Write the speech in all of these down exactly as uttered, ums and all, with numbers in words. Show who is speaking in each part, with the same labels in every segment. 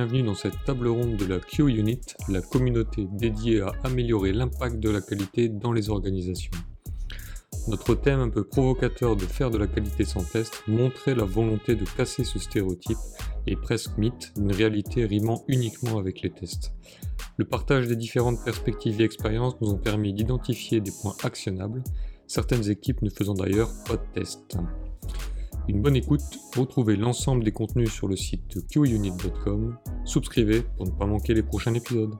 Speaker 1: bienvenue dans cette table ronde de la Q-Unit, la communauté dédiée à améliorer l'impact de la qualité dans les organisations. Notre thème un peu provocateur de faire de la qualité sans test montrait la volonté de casser ce stéréotype et presque mythe d'une réalité rimant uniquement avec les tests. Le partage des différentes perspectives et expériences nous ont permis d'identifier des points actionnables, certaines équipes ne faisant d'ailleurs pas de tests. Une bonne écoute, retrouvez l'ensemble des contenus sur le site q unit point com, souscrivez pour ne pas manquer les prochains épisodes.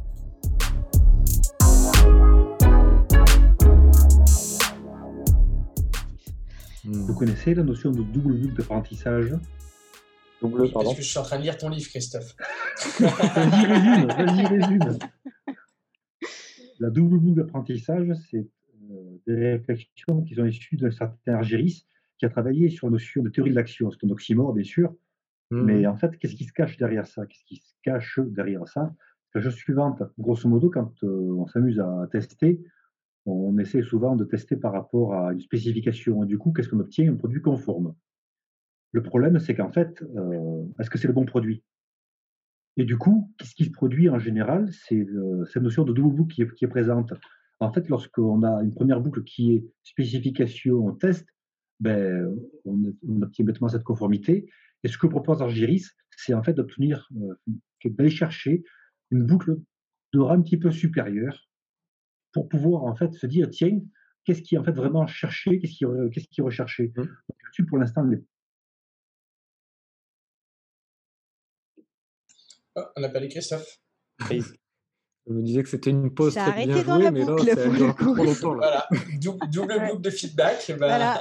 Speaker 2: Vous connaissez la notion de double boucle d'apprentissage?
Speaker 3: Double, oui, pardon. Parce que je suis en train de lire ton livre, Christophe.
Speaker 2: Vas-y, résume, vas-y, résume. La double boucle d'apprentissage, c'est euh, des réflexions qui sont issues d'un certain Argyris qui a travaillé sur la notion de théorie de l'action. C'est un oxymore, bien sûr, mmh. Mais en fait, qu'est-ce qui se cache derrière ça? Qu'est-ce qui se cache derrière ça? La chose suivante, grosso modo, quand euh, on s'amuse à tester, on essaie souvent de tester par rapport à une spécification. Et du coup, qu'est-ce qu'on obtient? Un produit conforme. Le problème, c'est qu'en fait, euh, est-ce que c'est le bon produit? Et du coup, qu'est-ce qui se produit en général? C'est euh, cette notion de double boucle qui est, qui est présente. En fait, lorsqu'on a une première boucle qui est spécification, test, ben, on, on obtient bêtement cette conformité. Et ce que propose Argyris, c'est en fait d'obtenir, euh, d'aller chercher une boucle de rang un petit peu supérieure pour pouvoir en fait se dire, tiens, qu'est-ce qui est en fait vraiment cherché, qu'est-ce qui, qu'est-ce qui est recherché. Mmh. Donc, pour l'instant, les...
Speaker 3: Oh, on a pas les Christophe.
Speaker 1: Je me disais que c'était une pause
Speaker 4: ça
Speaker 1: très bien
Speaker 4: jouée,
Speaker 1: mais
Speaker 4: boucle,
Speaker 1: là, ça dure trop longtemps. Là.
Speaker 3: Voilà, double, double boucle de feedback. Bah...
Speaker 4: Voilà.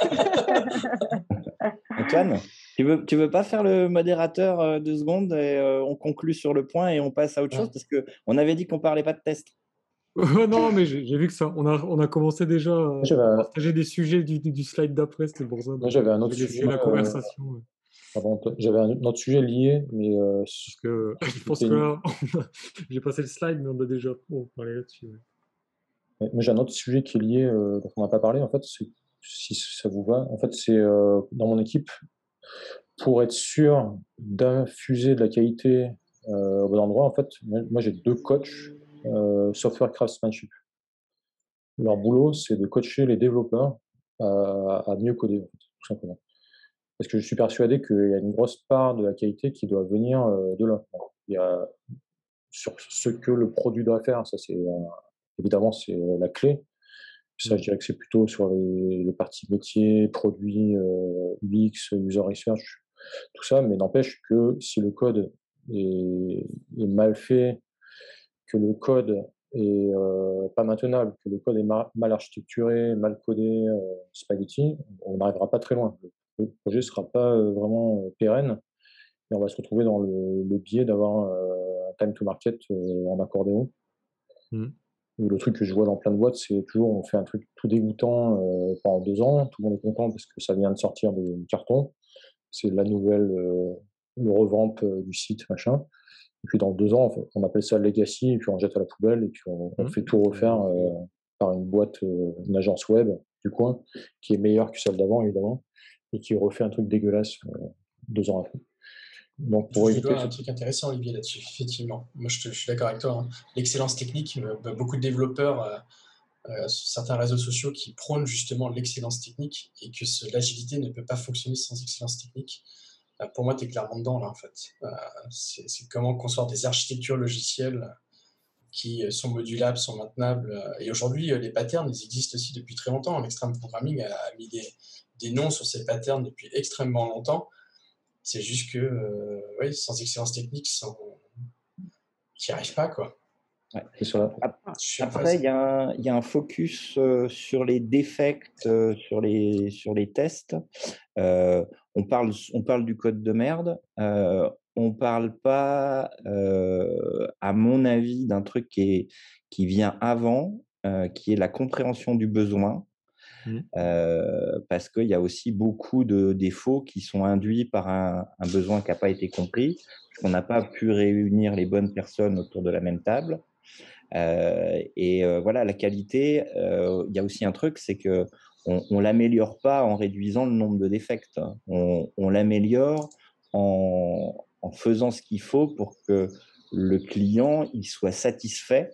Speaker 5: Antoine, tu veux, tu veux pas faire le modérateur euh, deux secondes et euh, on conclut sur le point et on passe à autre chose, parce qu'on avait dit qu'on parlait pas de test.
Speaker 1: Non, mais j'ai, j'ai vu que ça, on a, on a commencé déjà à
Speaker 6: j'avais...
Speaker 1: partager des sujets du, du, du slide d'après, c'était pour ça.
Speaker 6: Moi, j'avais un autre sujet.
Speaker 1: La conversation.
Speaker 6: Euh... Ouais. Pardon, j'avais un autre sujet lié, mais. Euh,
Speaker 1: Parce que je pense que là, a... j'ai passé le slide, mais on a déjà oh, parlé là-dessus.
Speaker 6: Ouais. Mais j'ai un autre sujet qui est lié, euh, dont on n'a pas parlé, en fait, c'est, si ça vous va. En fait, c'est euh, dans mon équipe, pour être sûr d'infuser de la qualité euh, au bon endroit, en fait, moi, j'ai deux coachs euh, software craftsmanship. Leur boulot, c'est de coacher les développeurs à, à mieux coder, en fait, tout simplement. Parce que je suis persuadé qu'il y a une grosse part de la qualité qui doit venir euh, de là. Il y a sur ce que le produit doit faire, ça c'est euh, évidemment c'est la clé. Ça, je dirais que c'est plutôt sur les, les parties métiers, produits, euh, U X, user research, tout ça. Mais n'empêche que si le code est, est mal fait, que le code est euh, pas maintenable, que le code est mal, mal architecturé, mal codé, euh, spaghetti, on n'arrivera pas très loin. Le projet ne sera pas euh, vraiment euh, pérenne et on va se retrouver dans le, le biais d'avoir euh, un time to market euh, en accordéon. Mm. Le truc que je vois dans plein de boîtes, c'est toujours on fait un truc tout dégoûtant euh, pendant deux ans, tout le monde est content parce que ça vient de sortir du carton, c'est la nouvelle, euh, le revamp euh, du site, machin. Et puis dans deux ans, on appelle ça legacy, et puis on jette à la poubelle, et puis on, on mmh. fait tout refaire euh, par une boîte, euh, une agence web du coin, qui est meilleure que celle d'avant, évidemment, et qui refait un truc dégueulasse euh, deux ans après.
Speaker 3: Donc, pour je dois un truc intéressant, Olivier, là-dessus, effectivement. Moi, je, te, je suis d'accord avec toi. Hein. L'excellence technique, euh, beaucoup de développeurs euh, euh, sur certains réseaux sociaux qui prônent justement l'excellence technique, et que ce, l'agilité ne peut pas fonctionner sans excellence technique. Pour moi, tu es clairement dedans, là, en fait. Euh, c'est, c'est comment construire des architectures logicielles qui sont modulables, sont maintenables. Et aujourd'hui, les patterns, ils existent aussi depuis très longtemps. L'extreme programming a, a mis des, des noms sur ces patterns depuis extrêmement longtemps. C'est juste que, euh, oui, sans excellence technique, sans... tu n'y arrives pas, quoi.
Speaker 5: Ouais. Après, il y, y a un focus euh, sur les défects, euh, sur, les, sur les tests. Euh, on, parle, on parle du code de merde. Euh, on ne parle pas, euh, à mon avis, d'un truc qui, est, qui vient avant, euh, qui est la compréhension du besoin. Mmh. Euh, parce qu'il y a aussi beaucoup de défauts qui sont induits par un, un besoin qui n'a pas été compris, qu'on n'a pas pu réunir les bonnes personnes autour de la même table. Euh, et euh, voilà, la qualité, euh, il y a aussi un truc, c'est que on, on l'améliore pas en réduisant le nombre de défects. On, on l'améliore en, en faisant ce qu'il faut pour que le client il soit satisfait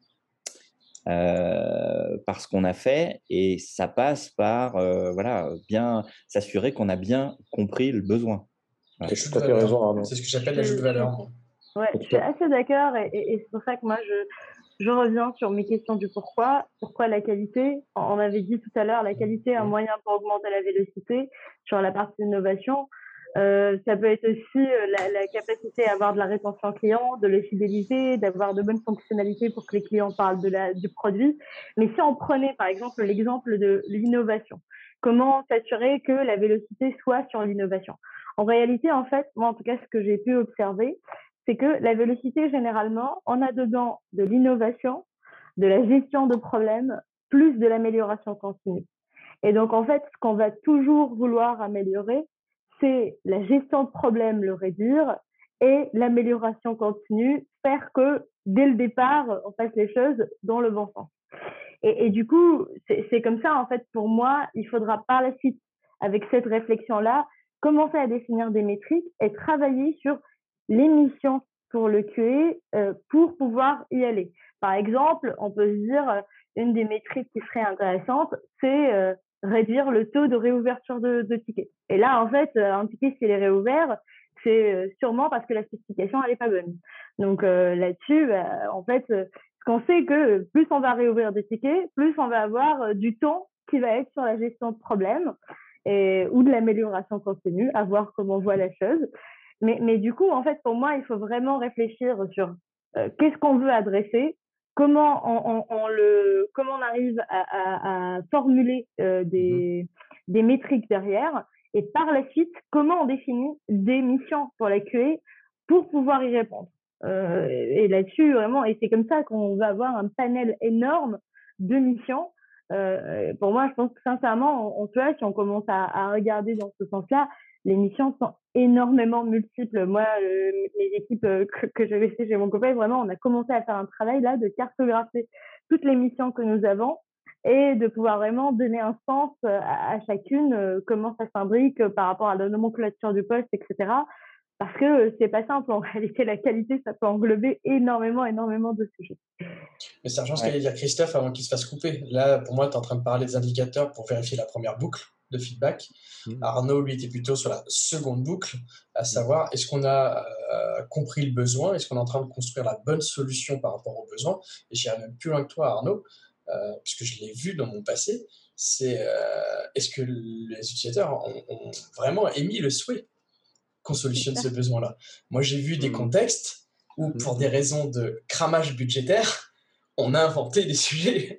Speaker 5: euh, par ce qu'on a fait, et ça passe par euh, voilà, bien s'assurer qu'on a bien compris le besoin.
Speaker 6: Ouais. C'est tout à fait raison, Arnaud.
Speaker 3: C'est ce que j'appelle l'ajout de valeur.
Speaker 4: Ouais, je suis assez d'accord, et, et, et c'est pour ça que moi je, je reviens sur mes questions du pourquoi. Pourquoi la qualité? On avait dit tout à l'heure, la qualité est un moyen pour augmenter la vélocité sur la partie innovation. Euh, ça peut être aussi euh, la, la capacité à avoir de la rétention client, de les fidéliser, d'avoir de bonnes fonctionnalités pour que les clients parlent de la, du produit. Mais si on prenait par exemple l'exemple de l'innovation, comment s'assurer que la vélocité soit sur l'innovation? En réalité, en fait, moi en tout cas, ce que j'ai pu observer, c'est que la vélocité, généralement, on a dedans de l'innovation, de la gestion de problèmes, plus de l'amélioration continue. Et donc, en fait, ce qu'on va toujours vouloir améliorer, c'est la gestion de problèmes, le réduire, et l'amélioration continue, faire que, dès le départ, on fasse les choses dans le bon sens. Et, et du coup, c'est, c'est comme ça, en fait, pour moi, il faudra par la suite, avec cette réflexion-là, commencer à définir des métriques et travailler sur les missions pour le Q A euh, pour pouvoir y aller. Par exemple, on peut se dire, euh, une des métriques qui serait intéressante, c'est euh, réduire le taux de réouverture de, de tickets. Et là, en fait, un ticket, s'il est réouvert, c'est euh, sûrement parce que la spécification, elle n'est pas bonne. Donc euh, là-dessus, bah, en fait, euh, ce qu'on sait que plus on va réouvrir des tickets, plus on va avoir euh, du temps qui va être sur la gestion de problèmes et, ou de l'amélioration continue, à voir comment on voit la chose. Mais, mais du coup, en fait, pour moi, il faut vraiment réfléchir sur euh, qu'est-ce qu'on veut adresser, comment on, on, on, le, comment on arrive à, à, à formuler euh, des, mmh. des métriques derrière, et par la suite, comment on définit des missions pour la Q A pour pouvoir y répondre. Euh, et là-dessus, vraiment, et c'est comme ça qu'on va avoir un panel énorme de missions. Euh, pour moi, je pense que sincèrement, on, on peut, si on commence à, à regarder dans ce sens-là, les missions sont énormément multiples. Moi, euh, les équipes euh, que, que j'ai laissées chez mon copain, vraiment, on a commencé à faire un travail là de cartographier toutes les missions que nous avons et de pouvoir vraiment donner un sens à, à chacune, euh, comment ça s'imbrique par rapport à la nomenclature du poste, et cetera. Parce que c'est pas simple. En réalité, la qualité, ça peut englober énormément, énormément de sujets.
Speaker 3: Mais Sergent, ce qu'allait dire Christophe avant qu'il se fasse couper. Là, pour moi, tu es en train de parler des indicateurs pour vérifier la première boucle de feedback. Mmh. Arnaud, lui, était plutôt sur la seconde boucle, à savoir, est-ce qu'on a euh, compris le besoin? Est-ce qu'on est en train de construire la bonne solution par rapport aux besoins? Et j'irai même plus loin que toi, Arnaud, euh, puisque je l'ai vu dans mon passé, c'est euh, est-ce que les utilisateurs ont, ont vraiment émis le souhait qu'on solutionne ce besoin-là? Moi, j'ai vu des mmh. contextes où, pour mmh. des raisons de cramage budgétaire, on a inventé des sujets.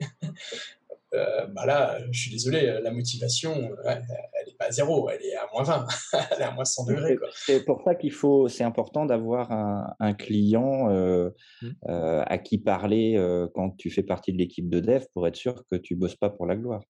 Speaker 3: euh, bah là, je suis désolé, la motivation, elle n'est pas à zéro, elle est à moins vingt, elle est à moins cent degrés. Quoi.
Speaker 5: C'est pour ça qu'il faut, c'est important d'avoir un, un client euh, mmh. euh, à qui parler euh, quand tu fais partie de l'équipe de dev pour être sûr que tu ne bosses pas pour la gloire.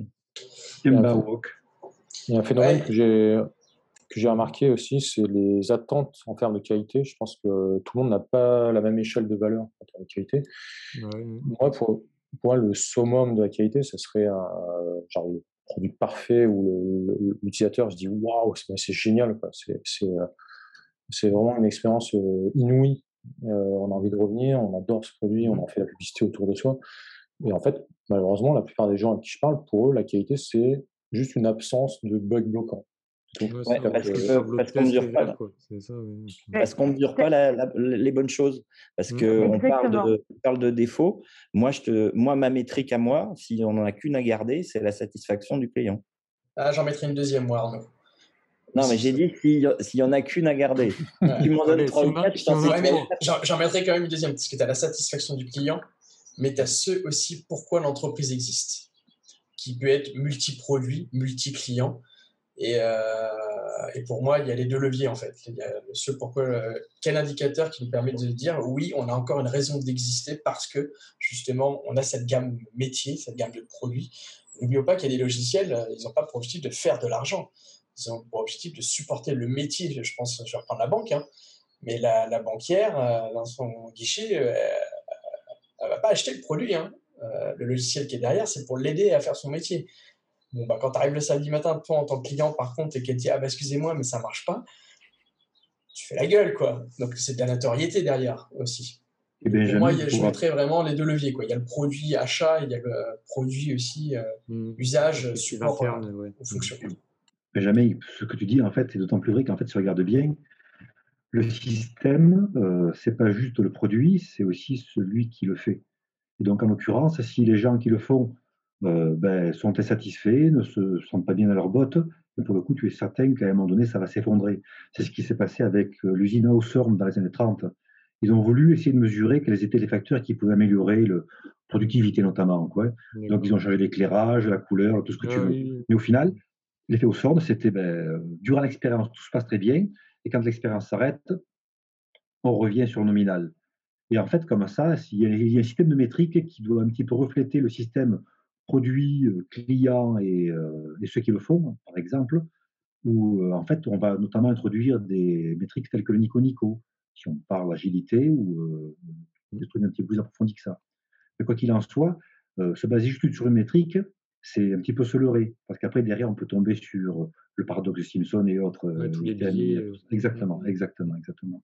Speaker 6: Il y a un, il y a un phénomène ouais. que j'ai que j'ai remarqué aussi, c'est les attentes en termes de qualité. Je pense que tout le monde n'a pas la même échelle de valeur en termes de qualité. Ouais. Moi, pour, pour moi, le summum de la qualité, ce serait un, genre le produit parfait où le, le, l'utilisateur se dit waouh, c'est, c'est génial, quoi. C'est, c'est, c'est vraiment une expérience inouïe. Euh, on a envie de revenir, on adore ce produit, on en fait la publicité autour de soi. Et en fait, malheureusement, la plupart des gens avec qui je parle, pour eux, la qualité, c'est juste une absence de bugs bloquants.
Speaker 5: Ouais, ouais, parce, que, parce qu'on ne mesure pas, ça, oui. parce qu'on mesure pas la, la, les bonnes choses, parce mmh. qu'on parle de, parle de défauts. Moi, je te, moi, ma métrique à moi, si on n'en a qu'une à garder, c'est la satisfaction du client.
Speaker 3: Ah, j'en mettrai une deuxième, moi, Arnaud.
Speaker 5: Non, mais j'ai dit s'il si n'y en a qu'une à garder. Ouais. Tu m'en donnes trois ou quatre, je t'en
Speaker 3: ouais, j'en, j'en mettrai quand même une deuxième, parce que tu as la satisfaction du client, mais tu as ceux aussi pourquoi l'entreprise existe, qui peut être multi-produit, multi-client. Et, euh, et pour moi, il y a les deux leviers en fait. Il y a ce pourquoi, euh, quel indicateur qui nous permet de dire oui, on a encore une raison d'exister parce que justement, on a cette gamme métier, cette gamme de produits. N'oublions pas qu'il y a des logiciels, ils n'ont pas pour objectif de faire de l'argent. Ils ont pour objectif de supporter le métier. Je pense, je vais reprendre la banque, hein, mais la, la banquière, euh, dans son guichet, euh, elle ne va pas acheter le produit. Hein. Euh, le logiciel qui est derrière, c'est pour l'aider à faire son métier. Bon, bah, quand tu arrives le samedi matin, toi, en tant que client, par contre, et qu'elle te dit « Ah, bah, excusez-moi, mais ça ne marche pas », tu fais la gueule, quoi. Donc, c'est de la notoriété derrière aussi.
Speaker 2: Et Benjamin,
Speaker 3: pour moi, il y a, je
Speaker 2: pourra...
Speaker 3: mettrais vraiment les deux leviers, quoi. Il y a le produit achat, il y a le produit aussi euh, mmh. usage, support interne, euh, ouais. aux fonctions.
Speaker 2: Benjamin, ce que tu dis, en fait, c'est d'autant plus vrai qu'en fait, si tu regardes bien, le système, euh, c'est pas juste le produit, c'est aussi celui qui le fait. Et donc, en l'occurrence, si les gens qui le font euh, ben, sont insatisfaits, ne se sentent pas bien dans leurs bottes, mais pour le coup, tu es certain qu'à un moment donné, ça va s'effondrer. C'est ce qui s'est passé avec l'usine Hawthorne dans les années trente. Ils ont voulu essayer de mesurer quels étaient les facteurs qui pouvaient améliorer la productivité, notamment. Quoi. Donc, ils ont changé l'éclairage, la couleur, tout ce que tu veux. Oui. Mais au final, l'effet Hawthorne, c'était ben, durant l'expérience, tout se passe très bien, et quand l'expérience s'arrête, on revient sur nominal. Et en fait, comme ça, il y a, il y a un système de métriques qui doit un petit peu refléter le système produit, client et, euh, et ceux qui le font, par exemple, où euh, en fait, on va notamment introduire des métriques telles que le Nico-Nico, si on parle d'agilité ou euh, des trucs un petit peu plus approfondis que ça. Mais quoi qu'il en soit, euh, se baser juste sur une métrique, c'est un petit peu se leurrer, parce qu'après, derrière, on peut tomber sur le paradoxe de Simpson et autres.
Speaker 1: Ouais,
Speaker 2: euh,
Speaker 1: tous les biais. Euh,
Speaker 2: exactement, exactement, exactement.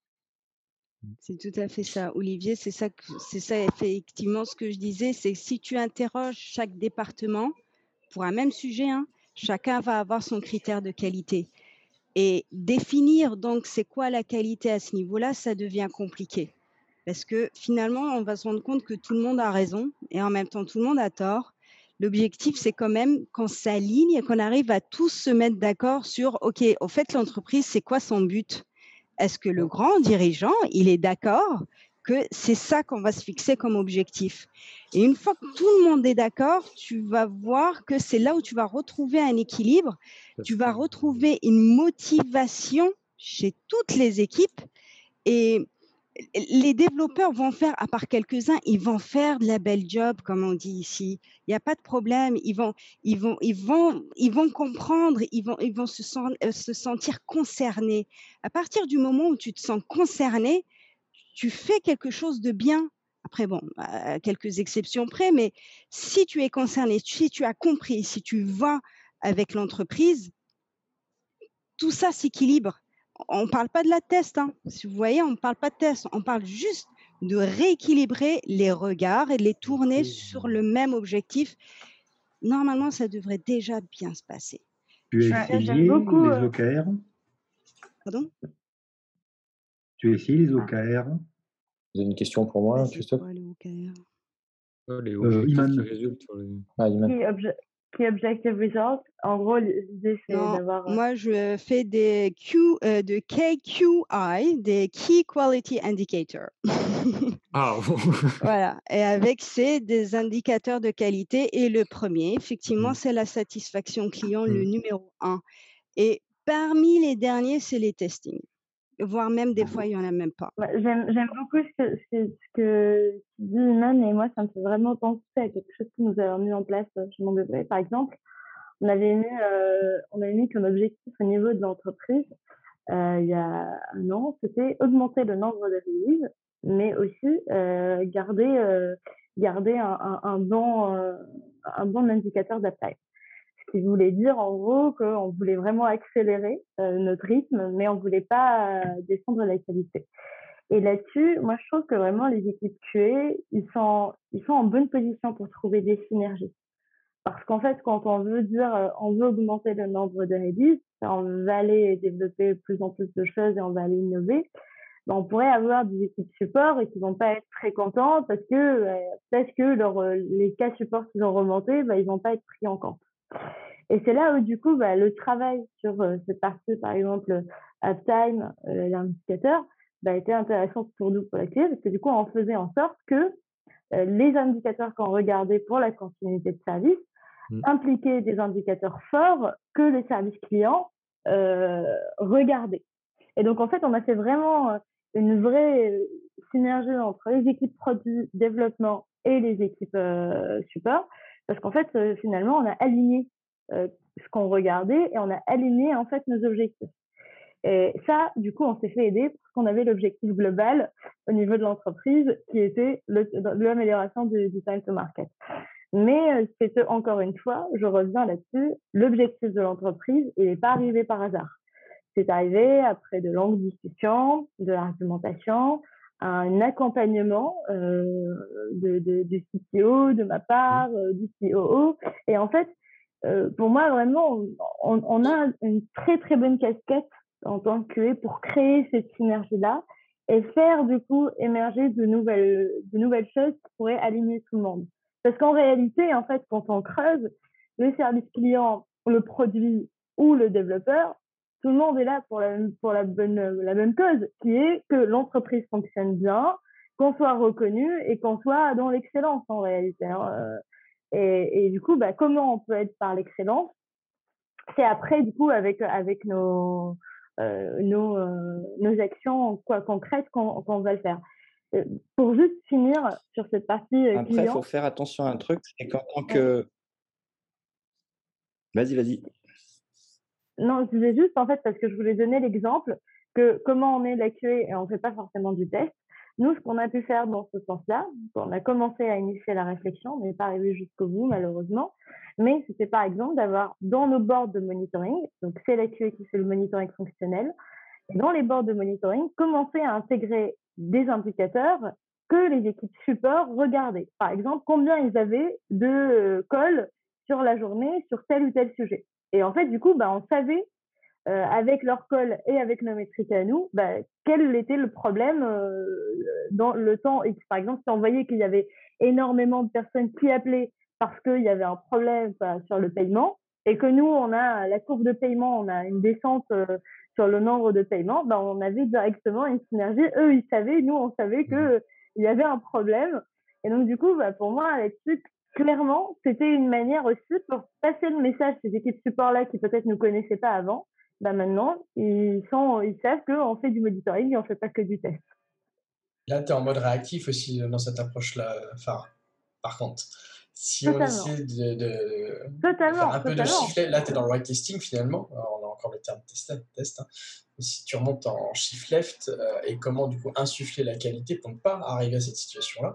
Speaker 7: C'est tout à fait ça, Olivier. C'est ça, que, c'est ça effectivement ce que je disais. C'est que si tu interroges chaque département pour un même sujet, hein, chacun va avoir son critère de qualité. Et définir donc c'est quoi la qualité à ce niveau-là, ça devient compliqué. Parce que finalement, on va se rendre compte que tout le monde a raison et en même temps, tout le monde a tort. L'objectif, c'est quand même qu'on s'aligne et qu'on arrive à tous se mettre d'accord sur, OK, au fait, l'entreprise, c'est quoi son but ? Est-ce que le grand dirigeant, il est d'accord que c'est ça qu'on va se fixer comme objectif? Et une fois que tout le monde est d'accord, tu vas voir que c'est là où tu vas retrouver un équilibre, tu vas retrouver une motivation chez toutes les équipes et les développeurs vont faire, à part quelques-uns, ils vont faire de la belle job, comme on dit ici. Il n'y a pas de problème. Ils vont, ils vont, ils vont, ils vont comprendre. Ils vont, ils vont se, sen- euh, se sentir concernés. À partir du moment où tu te sens concerné, tu fais quelque chose de bien. Après, bon, à quelques exceptions près, mais si tu es concerné, si tu as compris, si tu vas avec l'entreprise, tout ça s'équilibre. On ne parle pas de la test, hein. Si vous voyez, on ne parle pas de test, on parle juste de rééquilibrer les regards et de les tourner sur le même objectif. Normalement, ça devrait déjà bien se passer.
Speaker 2: Tu as essayé beaucoup, les O K R?
Speaker 7: Pardon?
Speaker 2: Tu as essayé les O K R?
Speaker 6: Vous avez une question pour moi, Christophe?
Speaker 7: Quoi, les O K R?
Speaker 1: Oh, les objectifs euh, qui résultent sur les...
Speaker 4: Ah, Iman. Key Objective Results, en gros, l'idée c'est d'avoir.
Speaker 7: Moi, je fais des Q, euh, de K Q I, des Key Quality Indicators.
Speaker 1: Ah,
Speaker 7: voilà. Et avec c'est des indicateurs de qualité. Et le premier, effectivement, c'est la satisfaction client, le numéro un. Et parmi les derniers, c'est les testings. Voire même des fois, il n'y en a même pas.
Speaker 4: J'aime, j'aime beaucoup ce que, ce que, ce que tu dis, Iman, et moi, ça me fait vraiment penser à quelque chose que nous avons mis en place chez Mon Bébé. Par exemple, on avait mis, euh, on avait mis comme objectif au niveau de l'entreprise, euh, il y a un an, c'était augmenter le nombre de releases, mais aussi euh, garder, euh, garder un, un, un, bon, euh, un bon indicateur d'uptime. Ce qui voulait dire en gros qu'on voulait vraiment accélérer euh, notre rythme, mais on ne voulait pas euh, descendre la qualité. Et là-dessus, moi je trouve que vraiment les équipes Q A, ils sont, ils sont en bonne position pour trouver des synergies. Parce qu'en fait, quand on veut dire euh, on veut augmenter le nombre de releases, on va aller développer de plus en plus de choses et on va aller innover, ben, on pourrait avoir des équipes support et qui vont pas être très contents parce que euh, peut-être que leur, les cas support qu'ils ont remontés, ben, ils vont pas être pris en compte. Et c'est là où, du coup, bah, le travail sur euh, cette partie, par exemple, uptime, euh, l'indicateur, bah, était intéressant pour nous, pour la clé, parce que du coup, on faisait en sorte que euh, les indicateurs qu'on regardait pour la continuité de service mmh. impliquaient des indicateurs forts que les services clients euh, regardaient. Et donc, en fait, on a fait vraiment une vraie synergie entre les équipes produits, développement et les équipes euh, support, parce qu'en fait, euh, finalement, on a aligné Euh, ce qu'on regardait et on a aligné en fait nos objectifs. Et ça, du coup, on s'est fait aider parce qu'on avait l'objectif global au niveau de l'entreprise qui était l'amélioration du, du time to market. Mais euh, c'est encore une fois, je reviens là-dessus, l'objectif de l'entreprise, il n'est pas arrivé par hasard. c'est arrivé après de longues discussions, de l'argumentation, un accompagnement euh, de, de, du C T O, de ma part, euh, du C O O. Et en fait, euh, pour moi, vraiment, on, on a une très, très bonne casquette en tant que Q A pour créer cette synergie-là et faire, du coup, émerger de nouvelles, de nouvelles choses qui pourraient aligner tout le monde. Parce qu'en réalité, en fait, quand on creuse, le service client, le produit ou le développeur, tout le monde est là pour la, pour la bonne, la bonne cause, qui est que l'entreprise fonctionne bien, qu'on soit reconnu et qu'on soit dans l'excellence en réalité. Hein. Et, et du coup, bah, comment on peut être par l'excellence? C'est après, du coup, avec, avec nos, euh, nos, euh, nos actions quoi, concrètes qu'on qu'on va le faire. Euh, pour juste finir sur cette partie euh,
Speaker 5: Après, il faut faire attention à un truc, c'est qu'en tant que... Vas-y, vas-y.
Speaker 4: Non, je disais juste, en fait, parce que je voulais donner l'exemple que comment on est la Q A et on ne fait pas forcément du test. Nous, ce qu'on a pu faire dans ce sens-là, on a commencé à initier la réflexion, on n'est pas arrivé jusqu'au bout, malheureusement, mais c'était par exemple d'avoir dans nos boards de monitoring, donc c'est la Q A qui fait le monitoring fonctionnel, et dans les boards de monitoring, commencer à intégrer des indicateurs que les équipes support regardaient. Par exemple, combien ils avaient de calls sur la journée sur tel ou tel sujet. Et en fait, du coup, bah, on savait, euh, avec leur call et avec nos métriques à nous, bah, quel était le problème euh, dans le temps X. Par exemple, si on voyait qu'il y avait énormément de personnes qui appelaient parce qu'il y avait un problème bah, sur le paiement, et que nous, on a la courbe de paiement, on a une descente euh, sur le nombre de paiements, bah, on avait directement une synergie. Eux, ils savaient, nous, on savait qu'il y avait un problème. Et donc, du coup, bah, pour moi, là-dessus, clairement, c'était une manière aussi pour passer le message ces équipes support-là qui peut-être ne connaissaient pas avant. Bah maintenant, ils, sont, ils savent qu'on fait du monitoring et on ne fait pas que du test.
Speaker 3: Là, tu es en mode réactif aussi dans cette approche-là, enfin, par contre. Si
Speaker 4: totalement.
Speaker 3: on essaie de, de,
Speaker 4: totalement,
Speaker 3: de faire un peu
Speaker 4: totalement.
Speaker 3: de shift left, là, tu es dans le right testing finalement. Alors, on a encore le terme test. test hein. Mais si tu remontes en shift left euh, et comment du coup insuffler la qualité pour ne pas arriver à cette situation-là,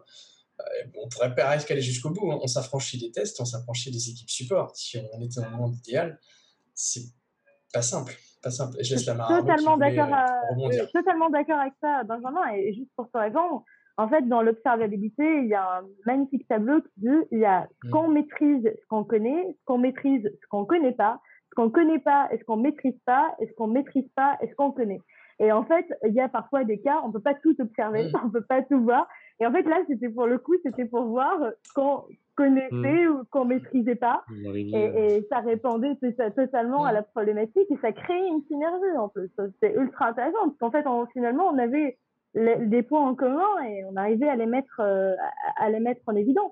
Speaker 3: on pourrait presque aller jusqu'au bout. On s'affranchit des tests, on s'affranchit des équipes support. Si on était dans le monde idéal, c'est pas simple. Pas simple. Et je laisse la main à Arnaud qui voulait rebondir.
Speaker 4: Totalement d'accord avec ça, Benjamin. Et juste pour te répondre, en fait, dans l'observabilité, il y a un magnifique tableau qui dit il y a ce qu'on mmh. maîtrise, ce qu'on connaît, ce qu'on maîtrise, ce qu'on connaît pas, ce qu'on connaît pas et ce qu'on maîtrise pas, et ce qu'on maîtrise pas et ce qu'on connaît. Et en fait, il y a parfois des cas, on peut pas tout observer, mmh. on peut pas tout voir. Et en fait, là, c'était pour le coup, c'était pour voir ce qu'on connaissait mmh. ou qu'on maîtrisait pas. Et, et ça répondait ça, totalement mmh. à la problématique et ça créait une synergie en plus. C'était ultra intéressant parce qu'en fait, on, finalement, on avait les, des points en commun et on arrivait à les mettre, euh, à, à les mettre en évidence.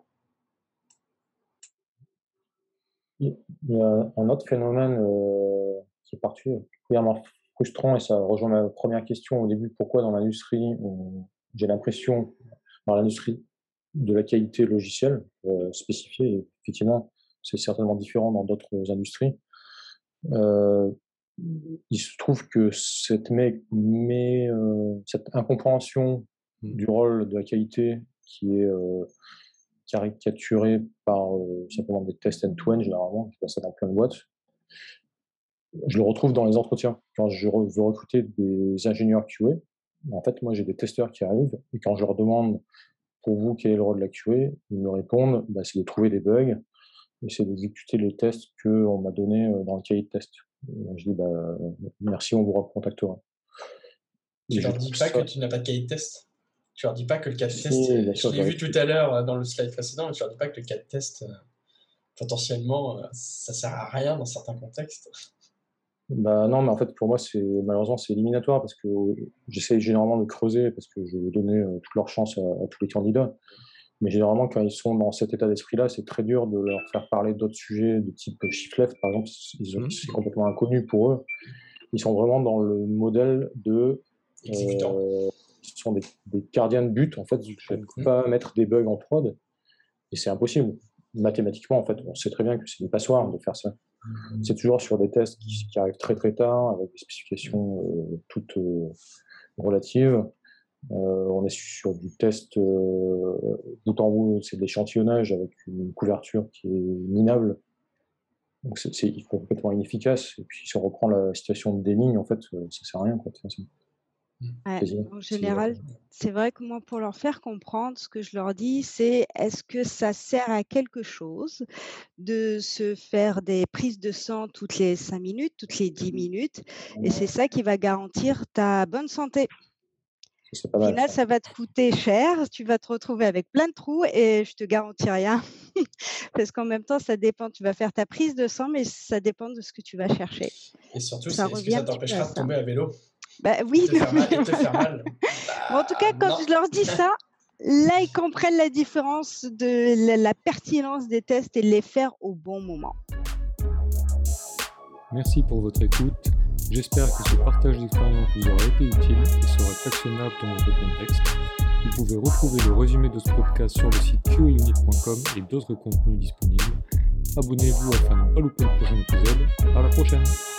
Speaker 6: Il y a un autre phénomène euh, qui est particulièrement frustrant et ça rejoint ma première question au début. Pourquoi dans l'industrie, j'ai l'impression, dans l'industrie de la qualité logicielle euh, spécifiée, et effectivement, c'est certainement différent dans d'autres industries. Euh, il se trouve que cette, mais, mais, euh, cette incompréhension mmh. du rôle de la qualité qui est euh, caricaturée par euh, simplement des tests end-to-end, généralement, je vois ça dans plein de boîtes, je le retrouve dans les entretiens. Quand je veux recruter des ingénieurs Q A, en fait, moi, j'ai des testeurs qui arrivent, et quand je leur demande pour vous, quel est le rôle de la Q A, ils me répondent, bah, c'est de trouver des bugs, et c'est d'exécuter les tests qu'on m'a donnés dans le cahier de test. Et je dis, bah, merci, on vous recontactera.
Speaker 3: Tu leur dis pas ça... que tu n'as pas de cahier de test? Tu leur dis pas que le cas de test, si, je l'ai vu tout à l'heure dans le slide précédent, tu leur dis pas que le cas de test, potentiellement, ça sert à rien dans certains contextes?
Speaker 6: Bah non, mais en fait, pour moi, c'est malheureusement, c'est éliminatoire parce que j'essaie généralement de creuser parce que je veux donner euh, toute leur chance à, à tous les candidats. Mais généralement, quand ils sont dans cet état d'esprit-là, c'est très dur de leur faire parler d'autres sujets de type shift left, par exemple. Ils ont, c'est complètement inconnu pour eux. Ils sont vraiment dans le modèle de...
Speaker 3: Exécutant.
Speaker 6: Euh, ils sont des, des gardiens de but, en fait. Je ne peux pas mettre des bugs en prod. Et c'est impossible. Mathématiquement, en fait, on sait très bien que c'est une passoire de faire ça. C'est toujours sur des tests qui, qui arrivent très très tard, avec des spécifications euh, toutes euh, relatives. Euh, on est sur du test euh, bout en bout, c'est de l'échantillonnage avec une couverture qui est minable. Donc c'est, c'est complètement inefficace. Et puis si on reprend la situation des lignes, en fait, ça ne sert à rien, quoi. C'est,
Speaker 7: Ouais,
Speaker 6: quasiment.
Speaker 7: en
Speaker 6: C'est,
Speaker 7: général, c'est vrai que moi, pour leur faire comprendre, ce que je leur dis, c'est est-ce que ça sert à quelque chose de se faire des prises de sang toutes les cinq minutes, toutes les dix minutes, et c'est ça qui va garantir ta bonne santé.
Speaker 6: c'est pas
Speaker 7: Au
Speaker 6: mal,
Speaker 7: final,
Speaker 6: ça.
Speaker 7: ça va te coûter cher, tu vas te retrouver avec plein de trous et je te garantis rien. Parce qu'en même temps, ça dépend, tu vas faire ta prise de sang, mais ça dépend de ce que tu vas chercher.
Speaker 3: Et surtout,
Speaker 7: Ça
Speaker 3: c'est, est-ce que
Speaker 7: revient
Speaker 3: ça
Speaker 7: un petit peu à
Speaker 3: t'empêchera de
Speaker 7: ça.
Speaker 3: tomber à vélo
Speaker 7: Bah
Speaker 3: et
Speaker 7: oui,
Speaker 3: te faire mal, et te faire mal?
Speaker 7: mais en tout cas,
Speaker 3: Bah,
Speaker 7: quand
Speaker 3: non.
Speaker 7: je leur dis ça, là, ils comprennent la différence de la, la pertinence des tests et de les faire au bon moment.
Speaker 1: Merci pour votre écoute. J'espère que ce partage d'expérience vous aura été utile et sera actionnable dans votre contexte. Vous pouvez retrouver le résumé de ce podcast sur le site q a unit point com et d'autres contenus disponibles. Abonnez-vous afin de ne pas louper le prochain épisode. À la prochaine!